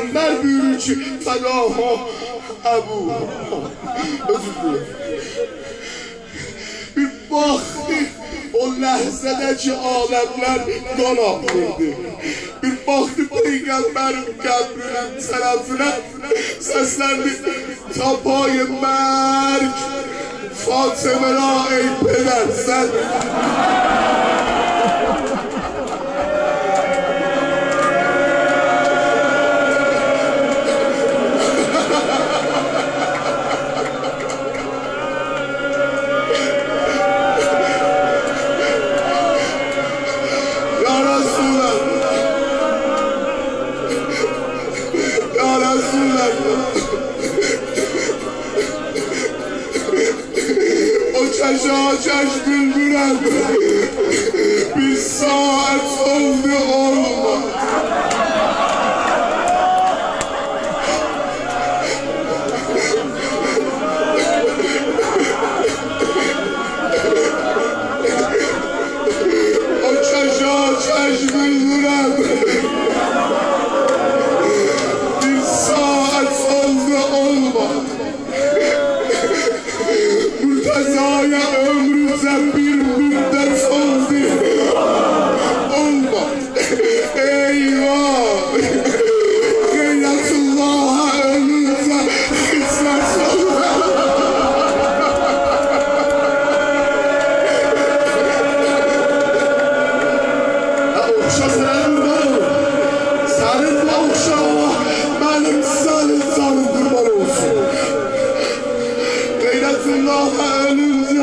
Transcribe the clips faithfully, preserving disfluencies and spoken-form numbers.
پیغمبر buyurur ki fadaha Ebu özür dilerim bir baktı o ləhzədəki aləmlər qan axırdı bir baktı peygamberin qəbrinin tərəfinə səsləndi tapayı mərk Fatıməra ey pədər sən Çaşaçaş bülbülen bir saat oldu olma o çaşaçaş bülbülen bir saat oldu olma Murtaza'ya ömrüze bir müddet oldu olma eyvah Geyretullah'a önünüze hizmet olma Okşa senin kurban senin bu okşa benim senin canım kurban olsun Geyretullah'a önünüze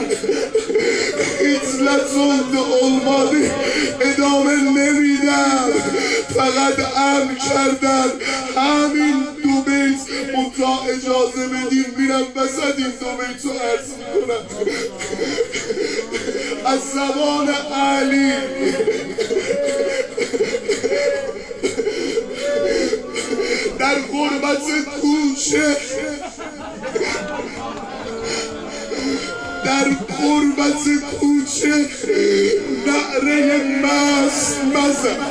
hizmet oldu olmadı ادامه نمیدم فقط امر کردن همین دو بیت منتها اجازه بدین میرم وسط این دو بیت رو عرض میکنم از زبان علی در غربت کوچه در غربت کوچه نعره مست مزن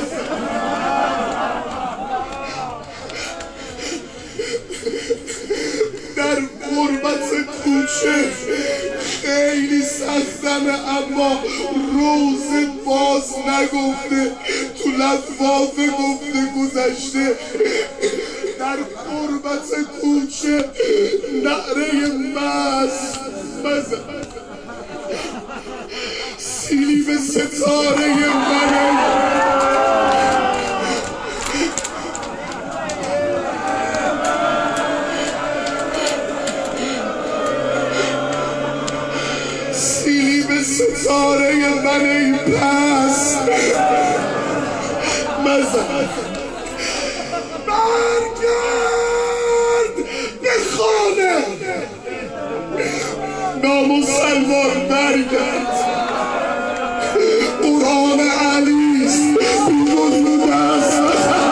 در غربت کوچه خیلی سختمه اما روز باز نگفته تو لطفاف گفته گذشته در غربت کوچه نعره مست مزن سیلی به ستاره منه سیلی به ستاره منه پس مزن برگرد به خانه نامسلمان برگرد قرآن علیست بیرون بوده است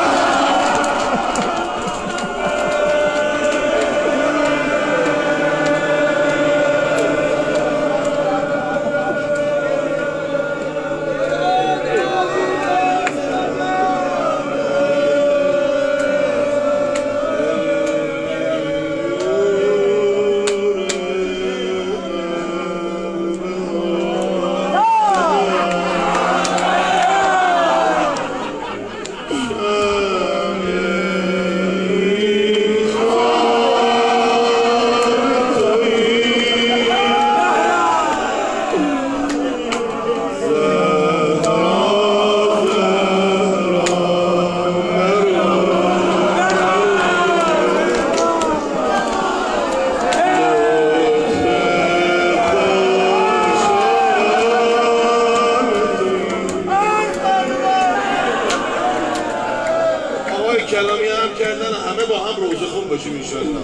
کلامی هم کردن همه با هم روزه خون باشیم انشاءالله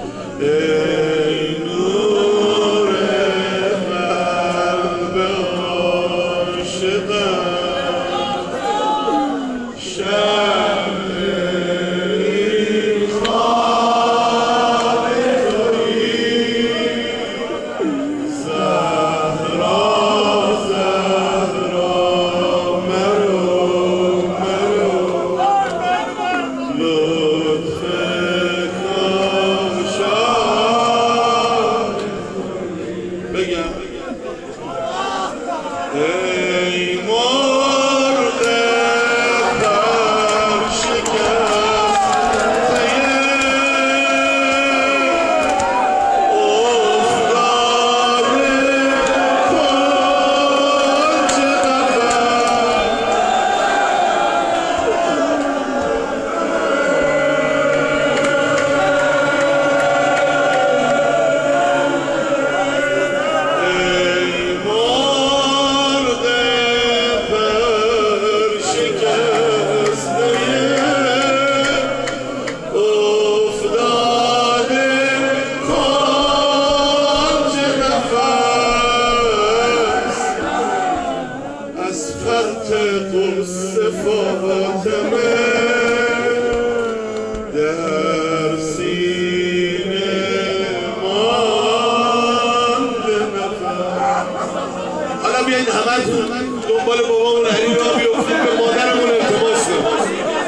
ای نور قلب عاشقم شمع این خواب تویی زهرا زهرا مرو مرو ای مرغ پر شکسته افتاده کنج در سینه مانده نفس. حالا بیایید همتون دنبال بابامون علی را بیفتیم به مادرمون التماس کنیم.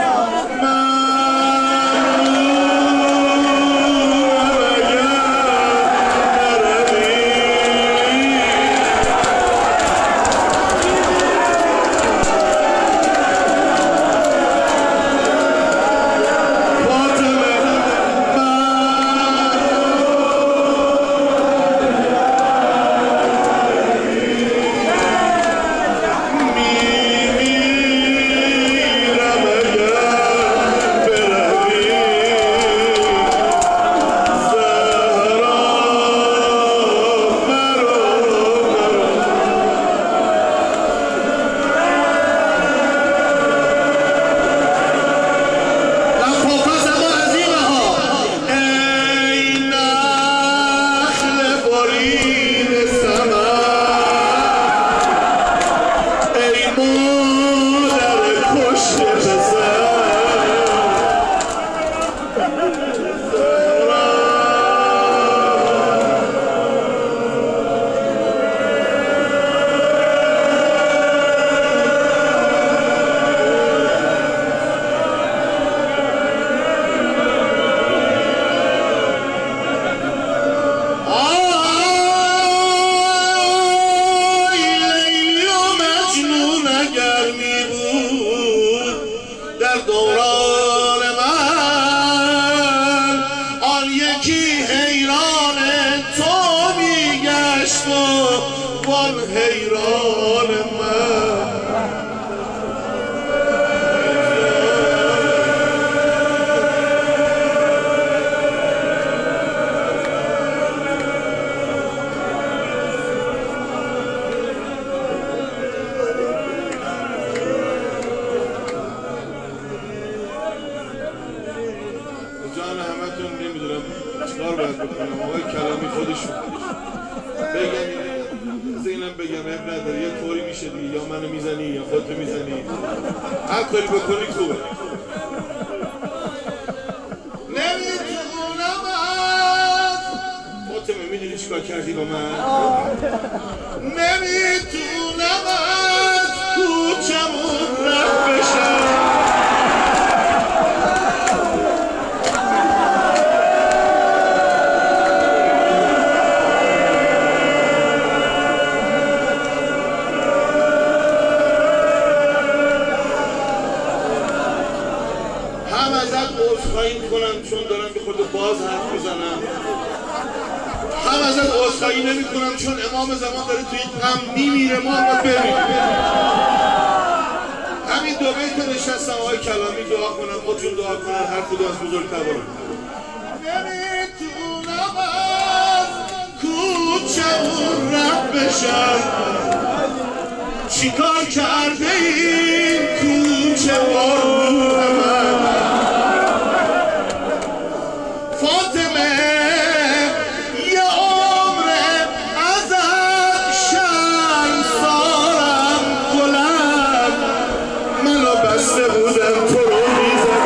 دوران من آن یکی حیران تو میگشت و وان حیران من. چیکار باید بکنم؟ آقای کلامی خودشون بگم از اینم بگم اب نداره، یه طوری میشه دیگه، یا منو میزنی یا خودتو میزنی، هر کاری بکنی خوبه. نمیتونم از فاطمه میدونی چیکار کردی با من؟ نمیتونم از کوچمون رد بشم. هم ازت عذرخواهی میکنم چون دارم به خود باز حرف میزنم، هم ازت عذرخواهی نمیکنم چون امام زمان داره توی غم میمیره، ما هم بریم. همین دو بیت نشستم آقای کلامی دعا کنم، خودشون دعا کنن، هر کدوم از بزرگتران. نمیتونم از کوچمون رد بشم، چیکار کرده این کوچه و روح من؟ فاطمه یه عمر ازت شرمسارم، گلم منو بسته بودم تو رو میزدم.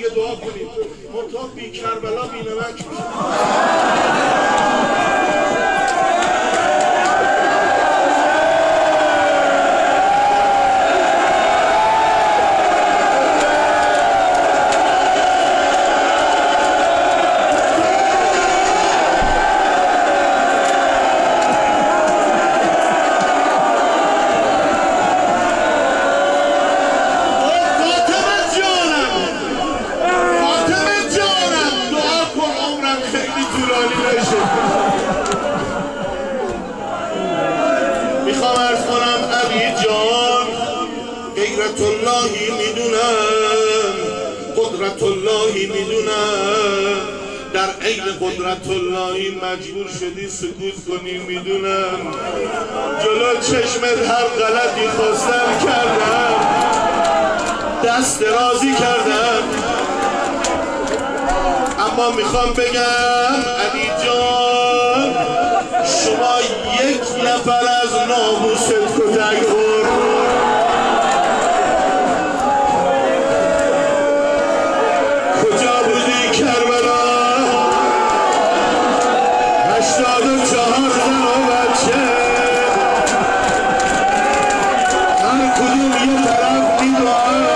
دیگه دعا کنیم منطقه بی کربلا بی نمک میشه. میخوام عرض کنم علی جان غیرت اللهی میدونم قدرت اللهی میدونم در عین قدرت اللهی مجبور شدی سکوت کنی میدونم جلو چشمت هر غلطی خواستم کردم دست درازی کردم اما میخوام بگم علی جان شما یک نفر از ناموست کتک خورد کجا بودی کربلا هشتاد و چهار زن و بچه هر کدوم یه طرف میدوان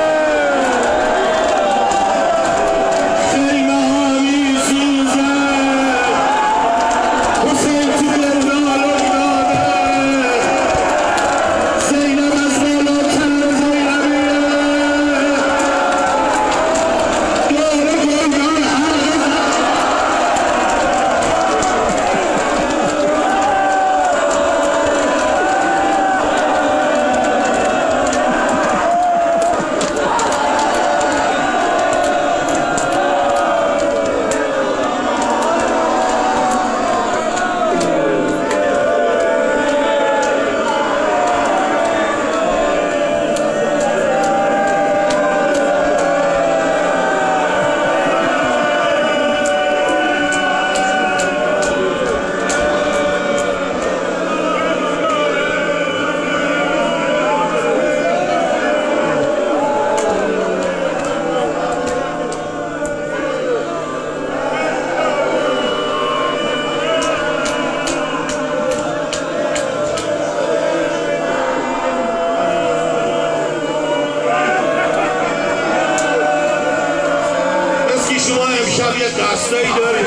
امشب یه قصدایی داریم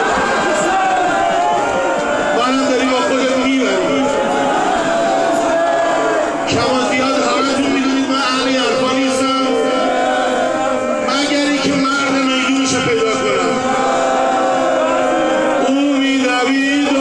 منم داری با خودت میبریم کما زیاد همتون میدونید من اهل حرفا نیستم مگر اینکه مرد میدونشو پیدا کنم او میدوید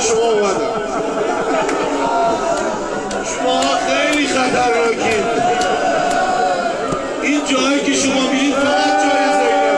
شما اومدم. شما خیلی خطرناکید. این جایی که شما میرید فقط جای زینبه.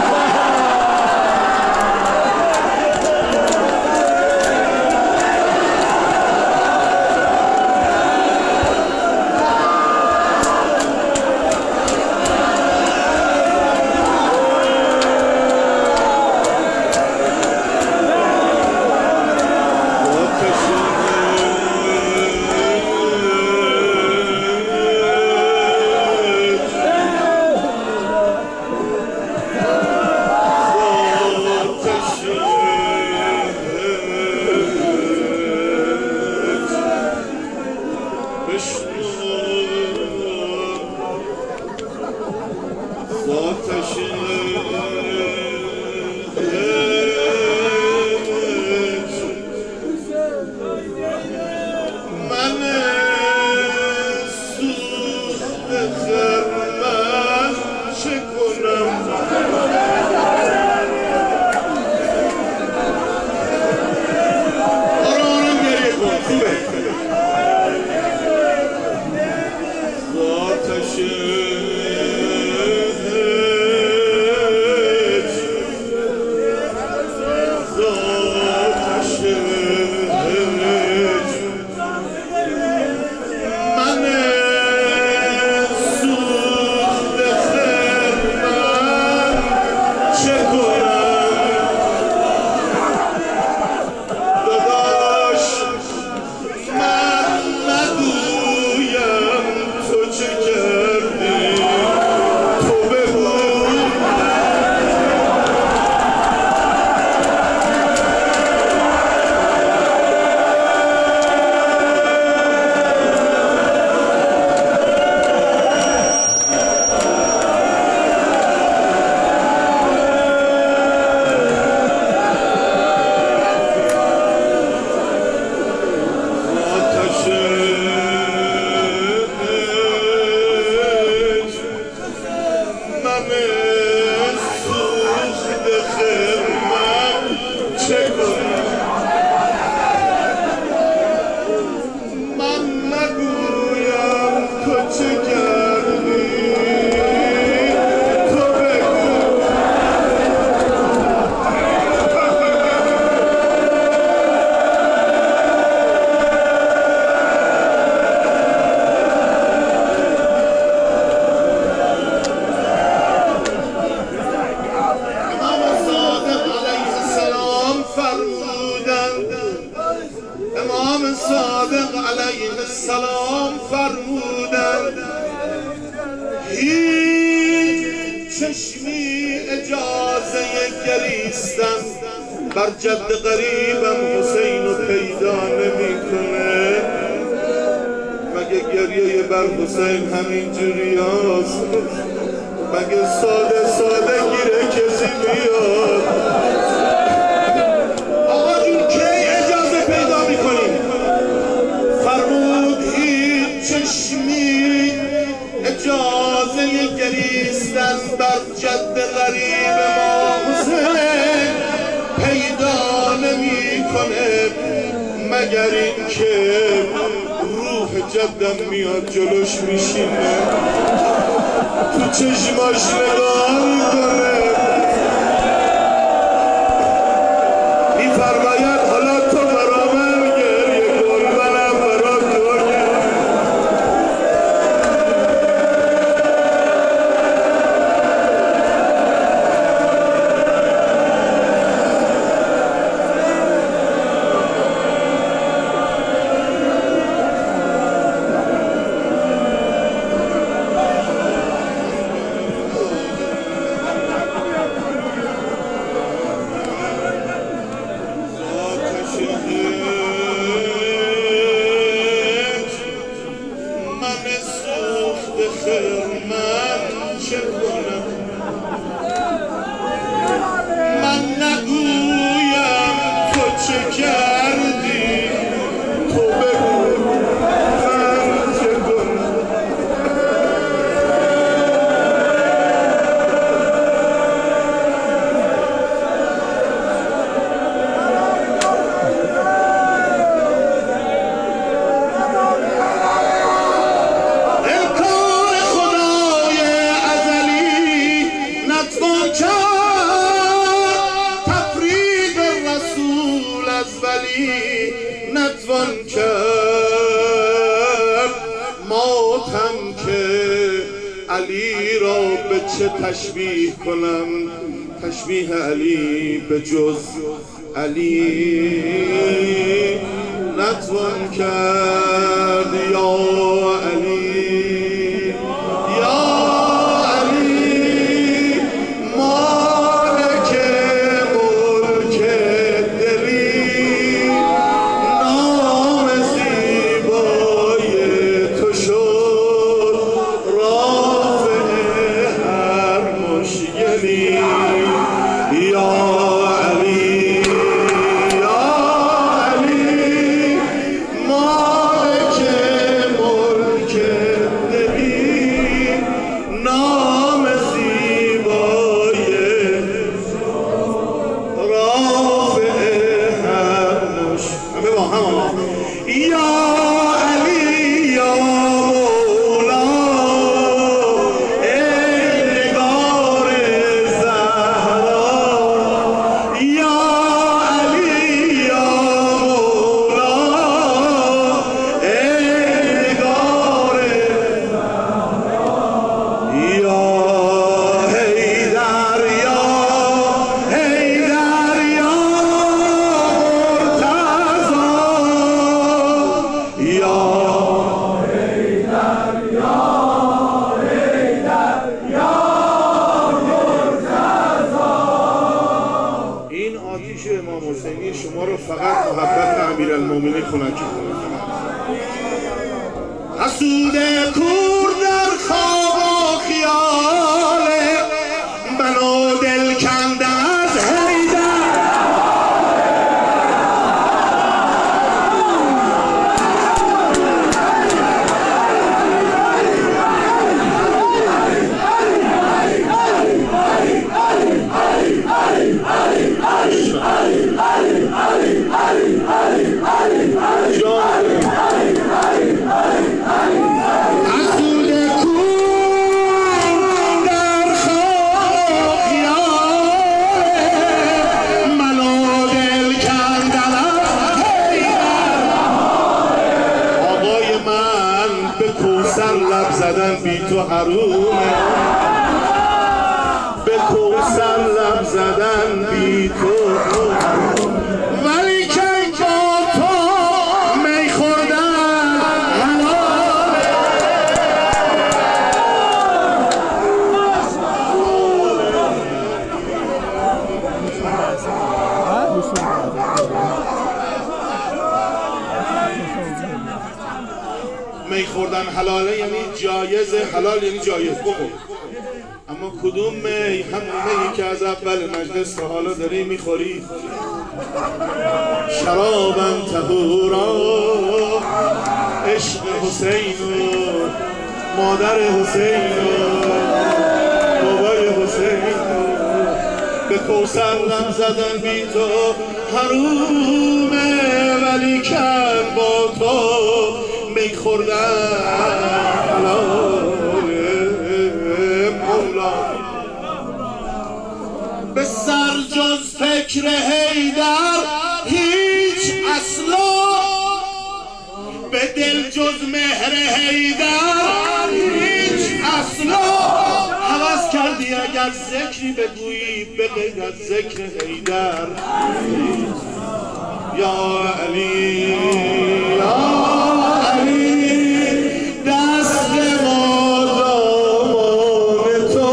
بر جد غریبم حسین رو پیدا نمی کنه. مگه گریه بر حسین همین جوری هست؟ مگه ساده ساده گیره کسی میاد؟ آقا جون کی اجازه پیدا میکنیم؟ فرمود هیچ چشمی اجازه گریستن بر جد غریب ما حسین پیدا نمی کنه، مگر این که روح جدم میاد جلوش میشینه تو چشماش نگاه کنه میفرماید حالا تو برا من گریه کن، منم برا تو علی را به چه تشبیه کنم؟ تشبیه علی به جز علی نتوان کرد. یا علی یا علی مالک ملک دلی، نام زیبای تو شد رافع هر مشکلی. یا علی یا علی مالک ملک دلی، نام زیبای رافع هر مش همه با هم آمد. یا علی یا مولا ای نگار زهرا، یا علی یا مولا ای نگار زهرا، یا حیدر یا حیدر یا مرتضی، یا این آتیش امام حسینی شما رو فقط محبت امیرالمومنین خنکی کنه. حسود کور در خواب و خیال منو دل کنده از حیدر، حسود کور در خواب و خیال منو دل کنده از حیدر. آقای من به کوثر لب زدن بی تو حرومه، به کوثر لب زدن بی تو حرومه، ولی که با تو می خوردن حلاله. می خوردن حلاله یعنی جایزه، حلال یعنی جایز بخور. اما کدوم می؟ همون میی که از اول مجلس تا حالا داری میخوری. شرابن طهورا عشق حسین و مادر حسین و بابای حسین به کوثر لب زدن بی تو حرومه، ولی کن با تو می خوردن حلاله. مولا به سر جز فکر حیدر هیچ اصلا، به دل جز مهر حیدر هیچ اصلا. حوض کردی اگر ذکری بگویی به غیر از ذکر حیدر. یا علی یا علی دست ما دامان تو،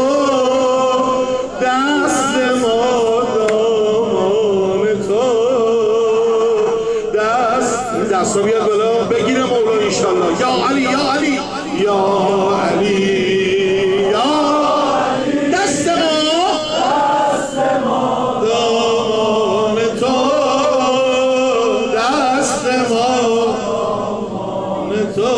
دست ما دامان تو، دست دست رو بیاد بالا بگیره مولا انشالله. یا علی یا علی یا علی یا دست ما دامان تو، دست ما تو،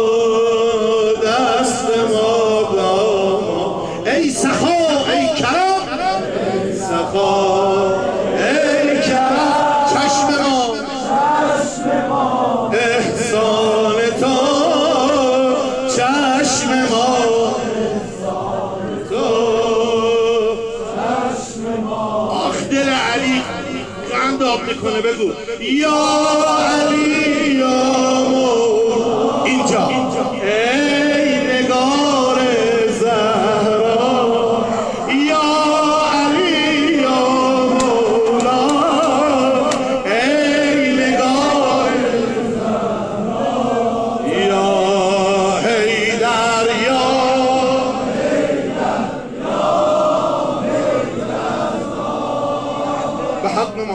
دست ما دامان. ای سخا ای کرم سخا ای کرم، چشم ما احسان تو، چشم ما تو، آخ دل علی قند آب میکنه. بگو یا علی یا مول اینجا ای نگار زهرا،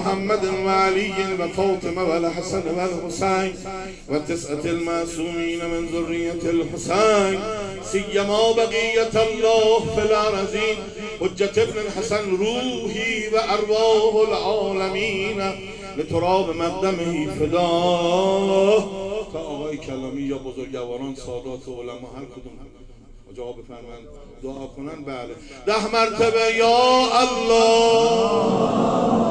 محمد وعلي وفاطمة والحسن والحسين وتسعة المعصومين من ذرية الحسين سيما بقية الله في الأرضين حجة ابن الحسن روحي وأرواح العالمين لتراب مقدمه فداه. تا آقای کلامی یا بزرگواران سادات و علما هر کدوم جواب بفرمایند دعا کنن. بله ده مرتبه یا الله.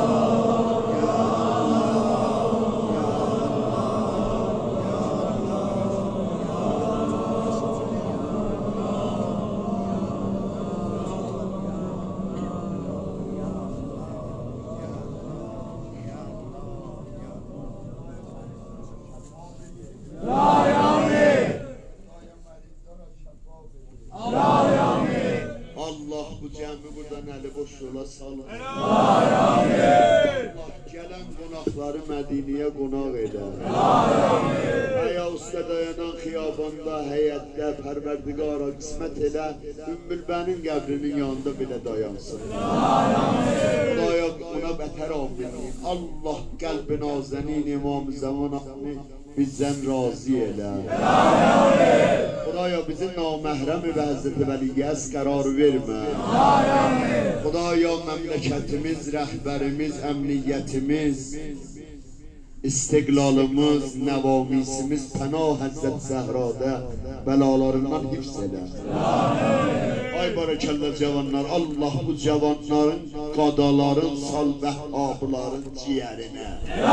Allah bu cəmi buradan əli boş yola salın. Allah gələn qonaqları Mədiniyə qonaq edə. Aya usta dayanan xiyabanda, həyətdə, Pərverdigara qismət elə Ümmülbənin qəbrinin yanında belə dayansın. Xudaya ona bətər amin. Allah qəlb-i nazənin İmam Zaman Ahmi bizden razı eyle. Xudaya bizi naməhrəm və Həzrəti Vəliyyəs qərar vermə. Xudaya məmləkətimiz, rəhbərimiz, əmniyyətimiz, istiqlalımız, nəvamisimiz pənah Həzrət Zəhrada bəlalarından hifz elə. Ay barakəllə cavanlar, Allah bu cavanların, qadaların, salbəhhabların ciyərinə.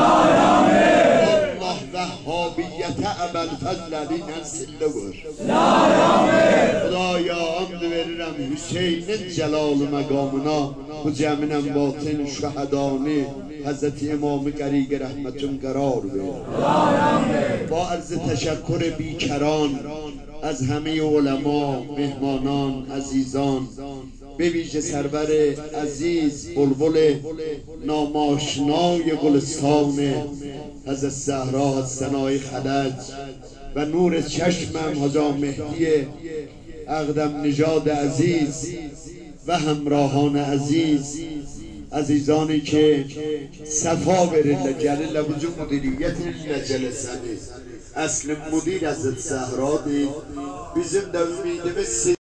Allah vəhhabiyyətə əbəl-fəzləri ilə sillə vur. Xudaya and verirəm Hüseynin cəlalı məqamına, bu cəmin ənbatin şəhədani Həzrəti İmam-ı Qəriq rəhmətün qərar ver. با عرض تشکر بیکران از همه علما، مهمانان، عزیزان، به ویژه سرور عزیز بلبل ناماشنای گلستان حضرت زهرا از ثنای خلج و نور چشمم حاجی مهدی اقدم نژاد عزیز و همراهان عزیز، عزیزانی که صفا verirler, gelirler vücut müdiriyetinle celeseniz. Aslı müdir Hazreti Zehra'dır. Bizim de ümidimiz